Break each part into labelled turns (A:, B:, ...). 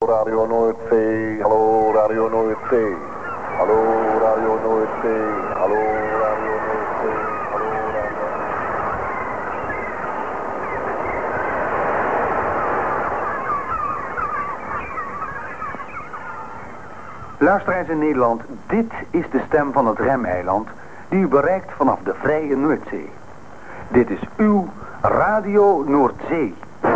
A: Radio Noordzee, hallo Radio Noordzee. Hallo Radio Noordzee, hallo Radio Noordzee, hallo Radio.
B: Luisteraars in Nederland, dit is de stem van het Remeiland die u bereikt vanaf de vrije Noordzee. Dit is uw Radio Noordzee.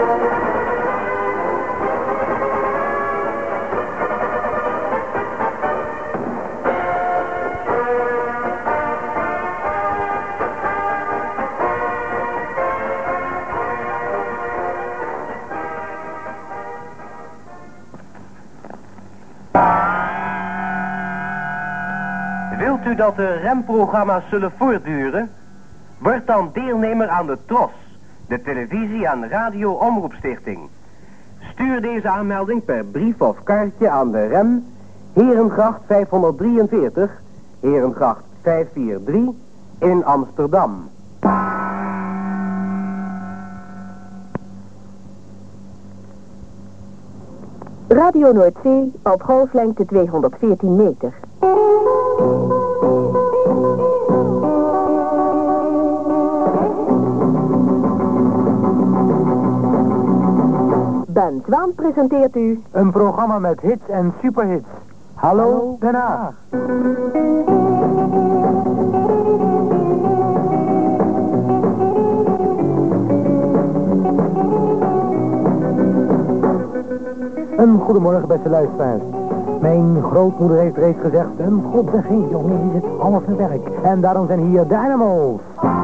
C: Wilt u dat de remprogramma's zullen voortduren? Word dan deelnemer aan de TROS, de televisie- en radio-omroepstichting. Stuur deze aanmelding per brief of kaartje aan de Rem, Herengracht 543, Herengracht 543 in Amsterdam.
D: Radio Noordzee op golflengte 214 meter. Ben Zwaan presenteert u
E: een programma met hits en superhits. Hallo Den Haag. Een goedemorgen beste luisteraars. Mijn grootmoeder heeft reeds gezegd, een god de geen jongen is het halve werk. En daarom zijn hier de Animals.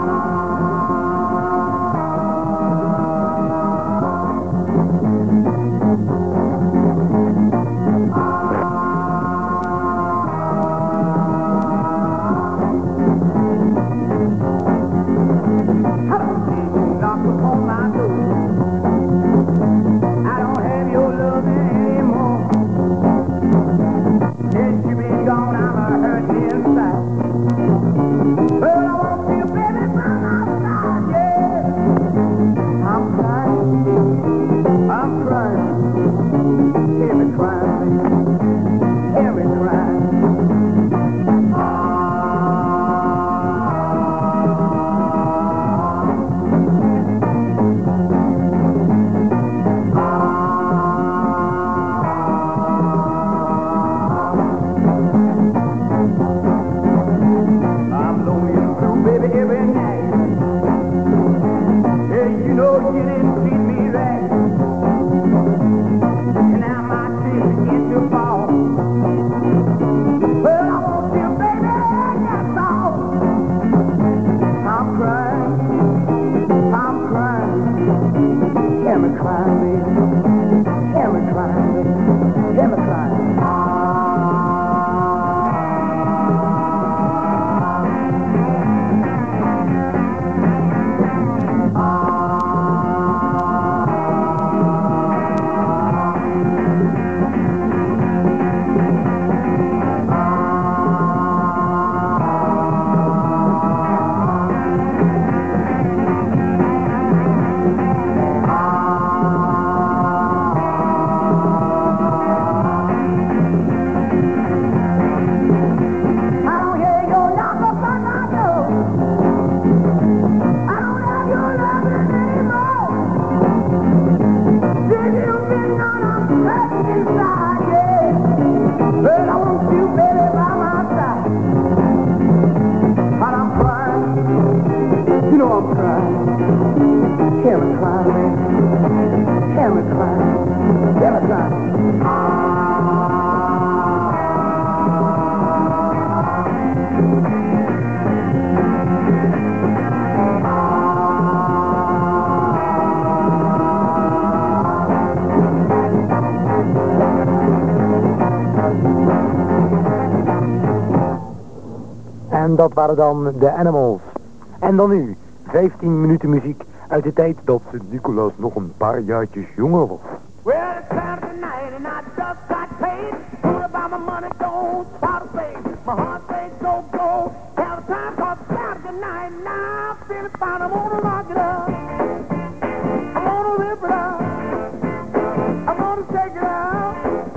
E: En dat waren dan de Animals. En dan nu, 15 minuten muziek uit de tijd dat Sint-Nicolaas nog een paar jaartjes jonger was.
F: Well, it's Saturday night and I just got paid. What about my money? Don't start to play. My heart rate go. Have a time called Saturday night and I'm feeling fine. I'm gonna rock it up. I'm gonna rip it up. I'm gonna take it out.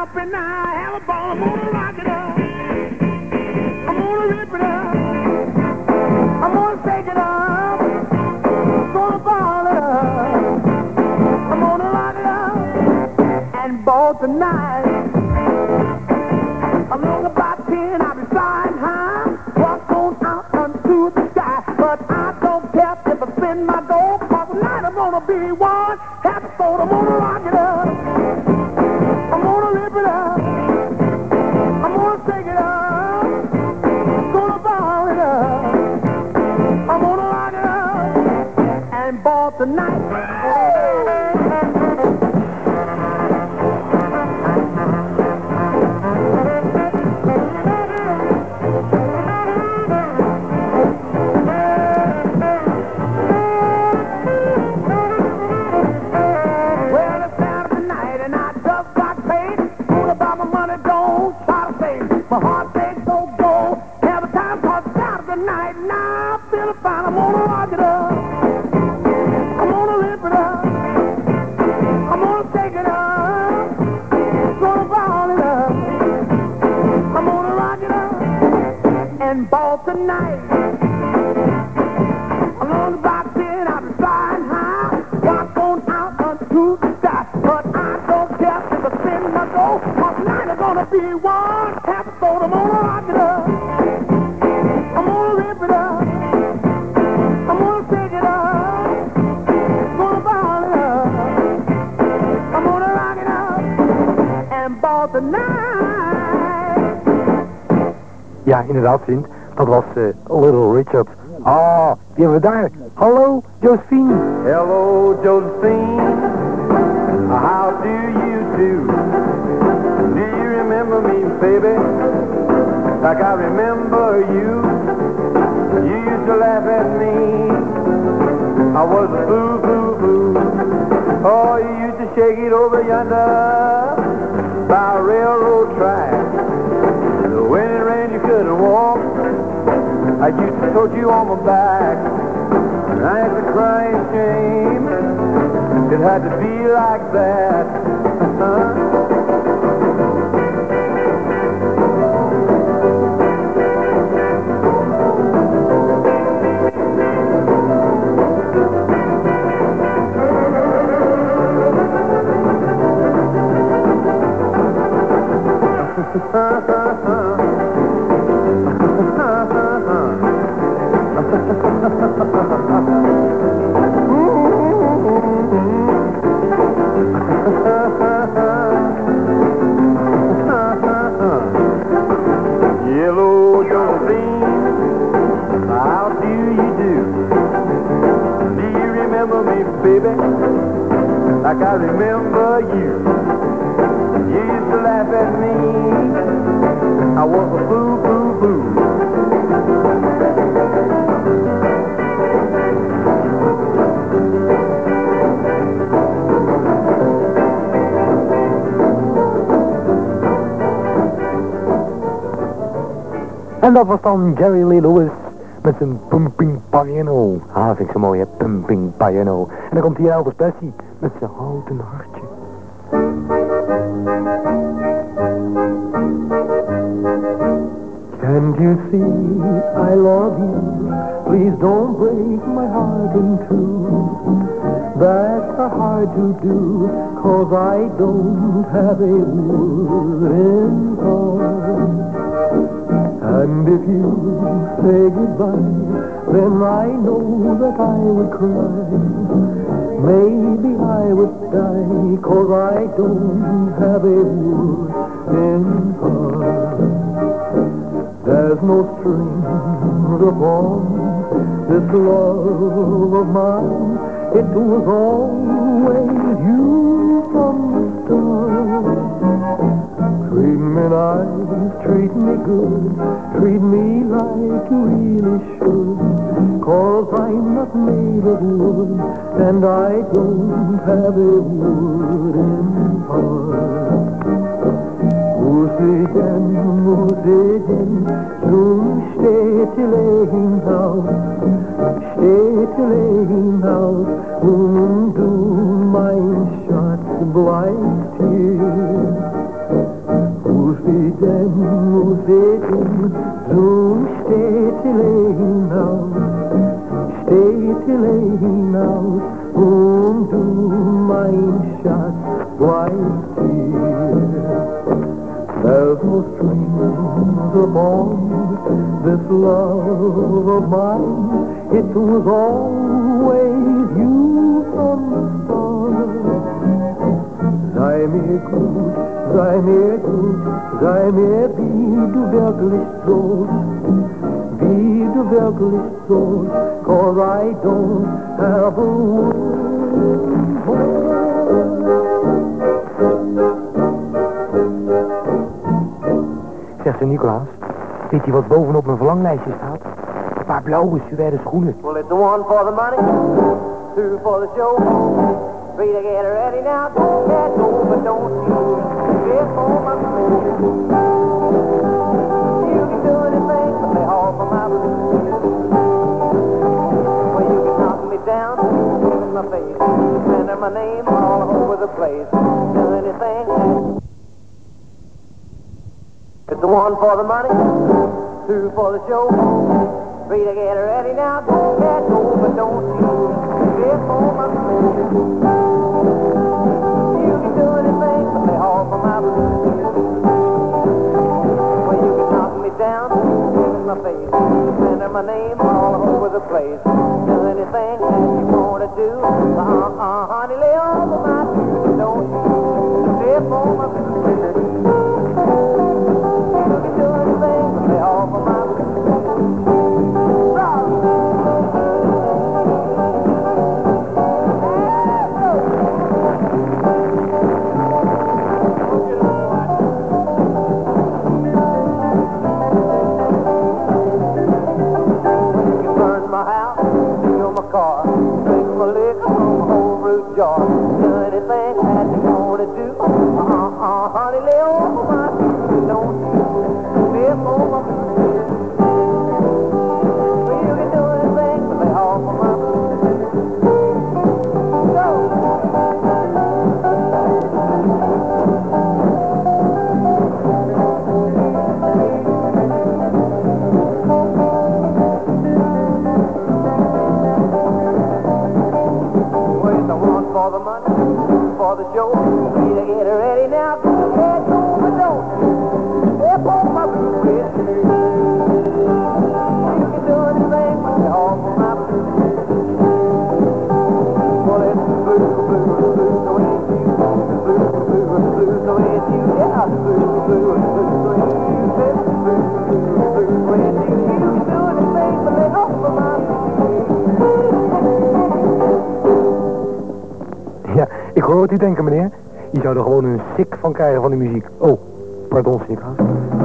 F: happy now, have a ball, I'm gonna rock it up. I'm gonna rip it up. I'm gonna take it up. Gonna ball it up. I'm gonna rock it up and ball tonight. I'm long about 10, I'll be flying high. Walk on out unto the sky. But I don't care if I spend my gold, cause tonight I'm gonna be one happy soul. I'm gonna rock it up. I'm gonna rip it up. I'm gonna take it up. Gonna ball it up. I'm gonna rock it up and ball tonight. My heart ain't so gold. Have a time for Saturday night. Now I'm feeling fine. I'm gonna rock it up. I'm gonna rip it up. I'm gonna take it up. Gonna ball it up. I'm gonna rock it up and ball tonight. I'm on about 10, I'll be flying high. Walk on out unto the sky. But I don't care if I spend my gold. Cause tonight I'm gonna be one happy soul. I'm gonna rock it up. I'm gonna rip it up. I'm gonna take it up. Gonna ball it up. I'm gonna rock it up and ball tonight.
E: Ja, inderdaad, vriend. Dat was Little Richard. Ah, die hebben we daar. Hallo, Josephine.
G: Hello, Josephine. How do you do? Do you remember me, baby? Like I remember you. You used to laugh at me. I was a boo, boo, boo. Oh, you used to shake it over yonder by a railroad track. When it rained, you couldn't walk. I used to tote you on my back. I had to cry in shame. It had to be like that. Yellow Josephine, how do you do? Do you remember me, baby? Like I remember you. You used to laugh at me. I was a boo, boo, boo.
E: En dat was dan Jerry Lee Lewis met zijn Pumping Piano. Ah, vind ik zo mooi, hè? Pumping Piano. En dan komt hier Elvis Presley met zijn houten hartje. Can't you see I love you? Please don't break my heart in two. That's hard to do, 'cause I don't have a wooden heart. And if you say goodbye, then I know that I would cry. Maybe I would die, 'cause I don't have a wooden heart. There's no strings upon this love of mine. It was always you from the start. Treat me nice, treat me good, treat me like you really should. 'Cause I'm not made of wood, and I don't have a wooden heart. Musegen, zum steht die Lehnhaus, du mein Schatz bleibt hier. Hoe steht denn, so steht die hinaus, und du, mein Schatz, bleibst hier. There's no strings upon this love of mine. It was always you from the start. Sei mir gut, sei mir gut, sei mir wie du wirklich sollst, 'cause I don't have a word more.
H: Zegt ze Nicolaas, weet je wat bovenop mijn verlanglijstje staat? Een paar blauwe suède schoenen.
F: Well, it's one for the money, two for the show, three to get ready now, don't get over, don't you get for my soul. You can do anything but lay off of my blues. Well, you can knock me down, in my face, slander my name all over the place. Do anything. It's one for the money, two for the show, three to get ready now, don't get over, don't you get for my soul. You can do anything but lay off of my blues. Well, you can knock me down, in my face, slander my name all over the place. Do anything that you wanna do, honey, lay off of my blues, don't you get for my blues. You can do anything but lay off of my blues. Jar. Do anything that you wanna do. Honey, lay over my feet. Don't you live over my feet. You can do anything but lay off of my feet. Go. For the money, for the show, we to get ready now. Get over, don't step on my blue red. You can do anything but lay off of my blue. Well, it's the blue, so ain't you. The blue, so ain't you. Yeah, the blue, so ain't you. The blue, so ain't you. You can do anything but lay off of my blue.
H: Ja, ik hoor wat u denken, meneer. Je zou er gewoon een sik van krijgen van die muziek. Oh, pardon, Nicolaas.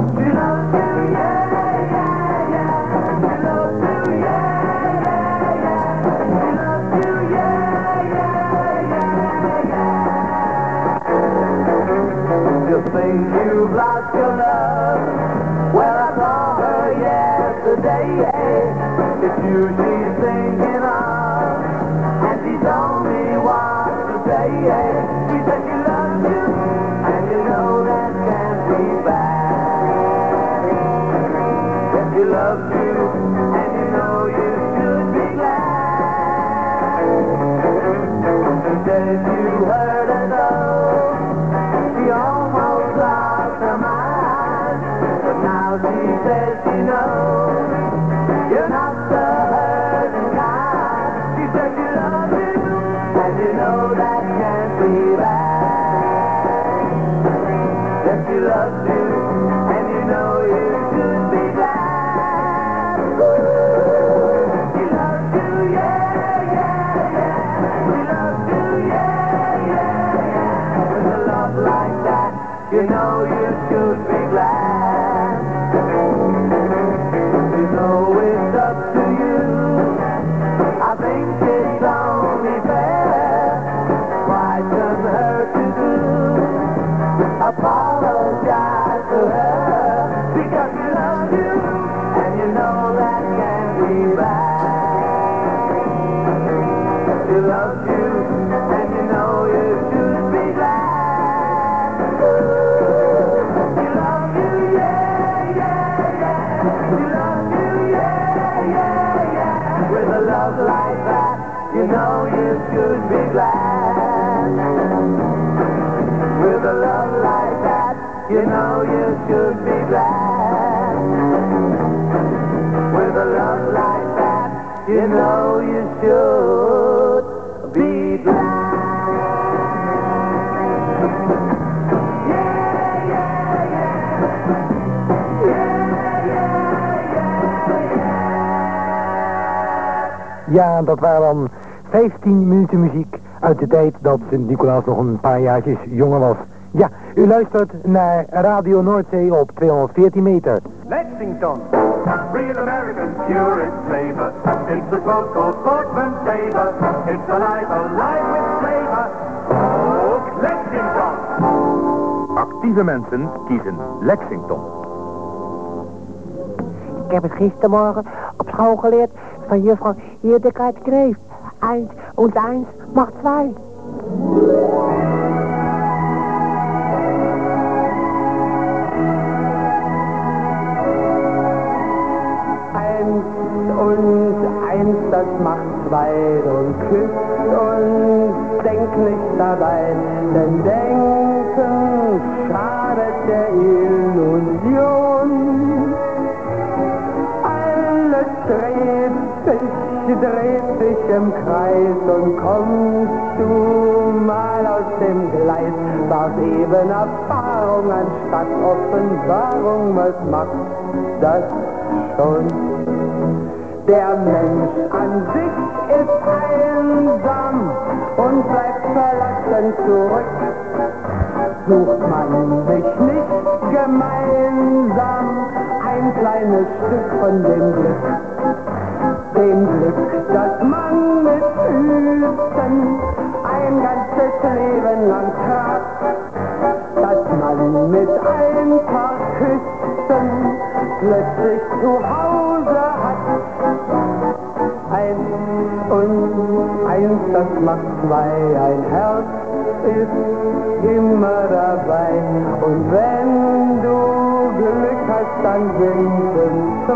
F: You think you've lost your love? Well, I saw her yesterday. It's you she's thinking of, and she told me what to say. She said she loves you, and you know that can't be bad. Yes, she loves you, and you know you should be glad. She said if you heard her though, she almost lost her mind. But now she says she knows you're not the hurting kind. She said she loves you, and you know that can't be bad. Yes, she loves you, and you know you should be glad. She loves you, yeah, yeah, yeah. She loves you, yeah, yeah, yeah. With a love like that, you know you should be glad. You know it's up to you. I think it's only fair. Why doesn't hurt to do? Apologize to her, because she loves you, and you know that can't be bad. She loves you, and you know
G: you know you should be glad. With a love like that, you know you should be glad. With a love like that, you know you should be glad.
H: Ja, dat waren dan 15 minuten muziek uit de tijd dat Sint-Nicolaas nog een paar jaartjes jonger was. Ja, u luistert naar Radio Noordzee op 214 meter.
G: Lexington, real American, pure in flavor. It's a cold sportsman's favor. It's alive with flavor. Oh, Lexington.
B: Actieve mensen kiezen Lexington.
I: Ik heb het gistermorgen op school geleerd van juffrouw Hildegard Kreef. 1 und 1 macht 2.
G: Und 1, das macht 2 und küsst und denk nicht dabei, denn denken schadet der Illusion. Alles dreht sich im Kreis und kommst du mal aus dem Gleis, war's eben Erfahrung anstatt Offenbarung, was macht das schon? Der Mensch an sich ist einsam und bleibt verlassen zurück. Sucht man sich nicht gemeinsam ein kleines Stück von dem Glück, das man mit Füßen ein ganzes Leben lang trat, das man mit ein paar Küssen plötzlich zu Hause hat. 1 und 1, das macht 2, ein Herz ist immer dabei. Und wenn du Glück hast, dann sind es 2.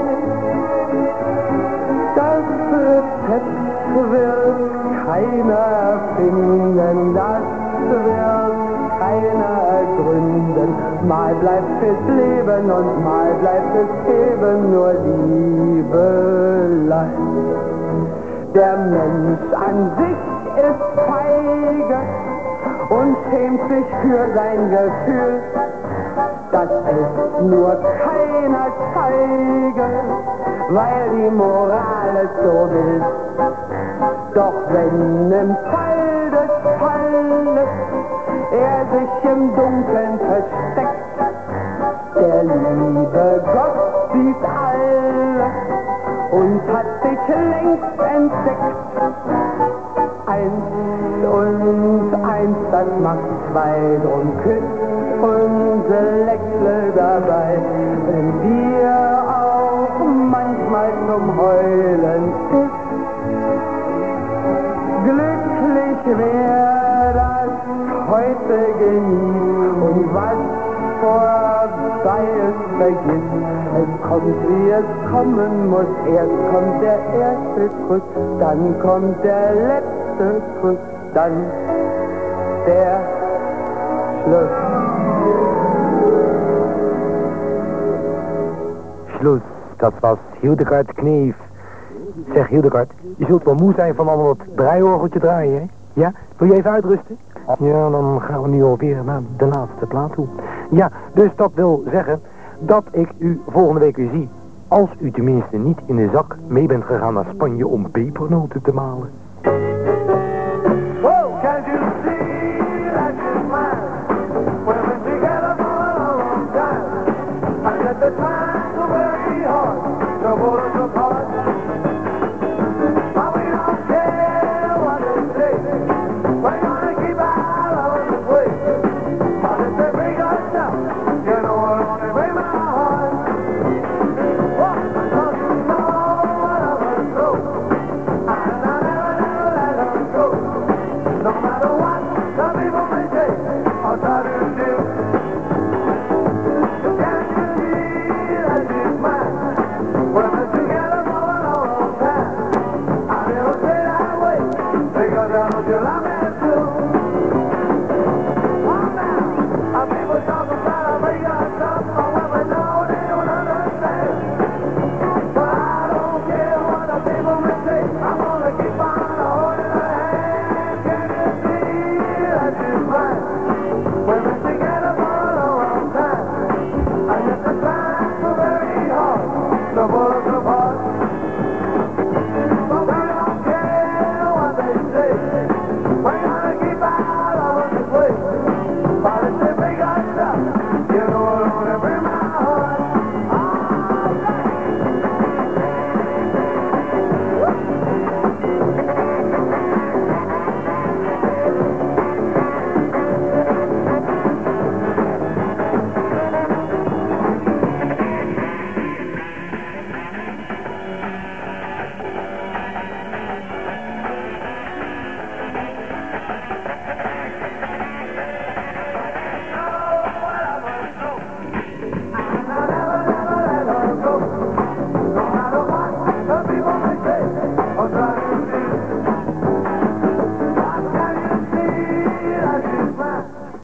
G: Das Rezept wird keiner erfinden, das wird keiner ergründen. Mal bleibt fürs Leben und mal bleibt es eben nur Liebelei. Der Mensch an sich ist feige und schämt sich für sein Gefühl. Das ist nur keiner zeige, weil die Moral es so will. Doch wenn im Fall des Falles er sich im Dunkeln versteckt, der liebe Gott sieht alles und hat sich längst entdeckt. 1 und 1, das macht 2, drum küsst und lächelt dabei, wenn dir auch manchmal zum Heulen ist. Glücklich wär das heute genießt und was vorbei ist vergisst. Es kommt wie es kommen muss, erst kommt der erste Kuss, dann kommt der letzte Kuss, dann der Schluss.
H: Schluss, dat was Hildegard Kneef. Zeg Hildegard, je zult wel moe zijn van allemaal dat draaiorgeltje draaien, hè? Ja? Wil je even uitrusten? Ja, dan gaan we nu alweer naar de laatste plaat toe. Ja, dus dat wil zeggen dat ik u volgende week weer zie. Als u tenminste niet in de zak mee bent gegaan naar Spanje om pepernoten te malen.